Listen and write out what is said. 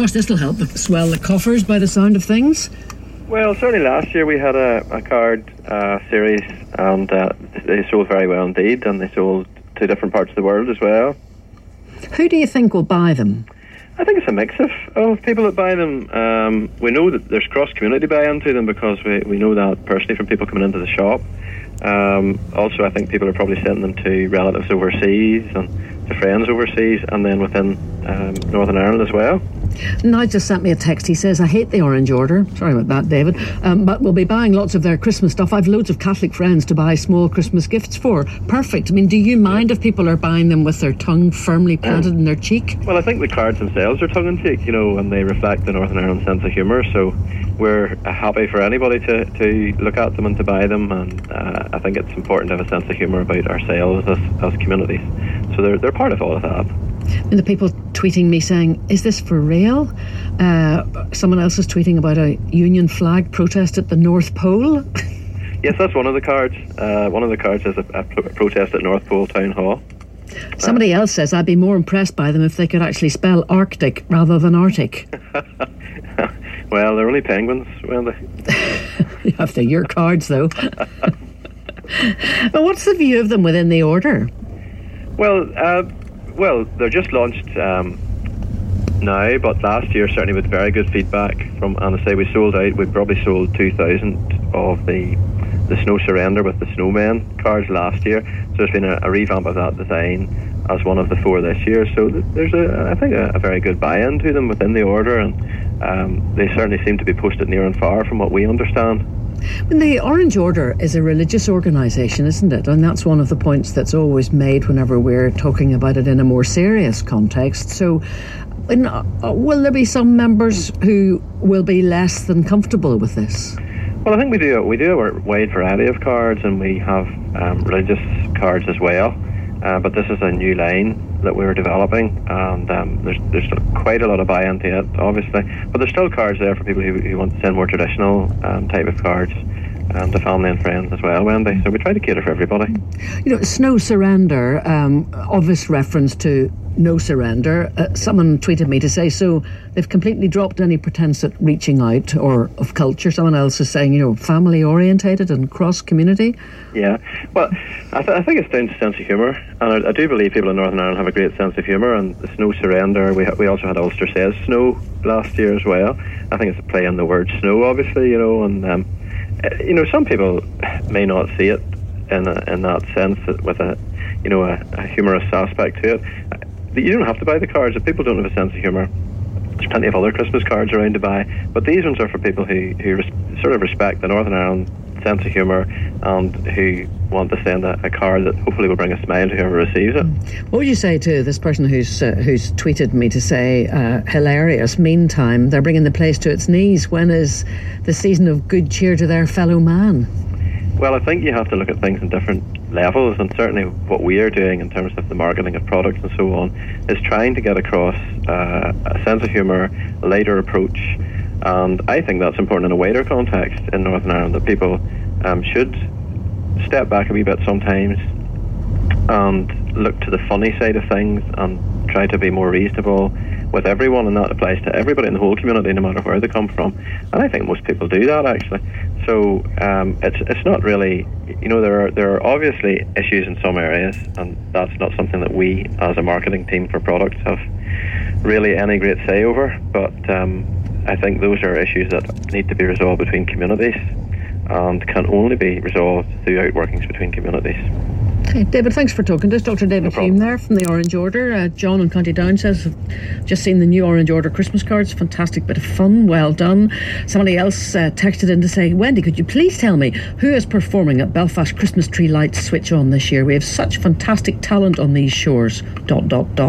Gosh, this will help swell the coffers by the sound of things. Well, certainly last year we had a card series, and they sold very well indeed, and they sold to different parts of the world as well. Who do you think will buy them? I think it's a mix of people that buy them. We know that there's cross-community buy-in to them because we know that personally from people coming into the shop. Also, I think people are probably sending them to relatives overseas and to friends overseas, and then within Northern Ireland as well. Nigel sent me a text. He says, I hate the Orange Order. Sorry about that, David. But we'll be buying lots of their Christmas stuff. I've loads of Catholic friends to buy small Christmas gifts for. Perfect. I mean, do you mind if people are buying them with their tongue firmly planted in their cheek? Well, I think the cards themselves are tongue-in-cheek, and they reflect the Northern Ireland sense of humour. So we're happy for anybody to look at them and to buy them. And I think it's important to have a sense of humour about ourselves as communities. So they're part of all of that. And the people tweeting me saying, is this for real? Someone else is tweeting about a Union flag protest at the North Pole. Yes, that's one of the cards. One of the cards is a protest at North Pole Town Hall. Somebody else says, I'd be more impressed by them if they could actually spell Arctic rather than Arctic. Well, they're only penguins, weren't they? You have to your cards, though. But what's the view of them within the order? Well, they're just launched now, but last year certainly with very good feedback from, and I say we sold out. We probably sold 2,000 of the Snow Surrender with the snowmen cards last year. So there's been a revamp of that design as one of the 4 this year. So there's I think a very good buy-in to them within the order, and they certainly seem to be posted near and far from what we understand. And the Orange Order is a religious organisation, isn't it? And that's one of the points that's always made whenever we're talking about it in a more serious context. So will there be some members who will be less than comfortable with this? Well, I think we do a wide variety of cards, and we have religious cards as well. But this is a new line that we're developing, and there's quite a lot of buy-in to it, obviously. But there's still cards there for people who want to send more traditional type of cards to family and friends as well, Wendy. So we try to cater for everybody. Snow Surrender, obvious reference to no surrender. Someone tweeted me to say, so they've completely dropped any pretense at reaching out or of culture. Someone else is saying, family orientated and cross community. Yeah, well, I think it's down to sense of humour, and I do believe people in Northern Ireland have a great sense of humour. And the Snow Surrender, we also had Ulster Says Snow last year as well. I think it's a play on the word snow, obviously, and some people may not see it in that sense with a humorous aspect to it. You don't have to buy the cards. If people don't have a sense of humour, there's plenty of other Christmas cards around to buy. But these ones are for people who sort of respect the Northern Ireland sense of humour and who want to send a card that hopefully will bring a smile to whoever receives it. What would you say to this person who's tweeted me to say, hilarious, meantime, they're bringing the place to its knees. When is the season of good cheer to their fellow man? Well, I think you have to look at things in different levels, and certainly what we are doing in terms of the marketing of products and so on is trying to get across a sense of humour, a lighter approach, and I think that's important in a wider context in Northern Ireland, that people should step back a wee bit sometimes and look to the funny side of things and try to be more reasonable with everyone, and that applies to everybody in the whole community, no matter where they come from. And I think most people do that, actually. So it's not really, there are obviously issues in some areas, and that's not something that we as a marketing team for products have really any great say over. But I think those are issues that need to be resolved between communities and can only be resolved through outworkings between communities. Okay, David, thanks for talking to us. Dr. David Hume there from the Orange Order. John in County Down says, just seen the new Orange Order Christmas cards. Fantastic bit of fun. Well done. Somebody else texted in to say, Wendy, could you please tell me who is performing at Belfast Christmas Tree Lights Switch On this year? We have such fantastic talent on these shores. ...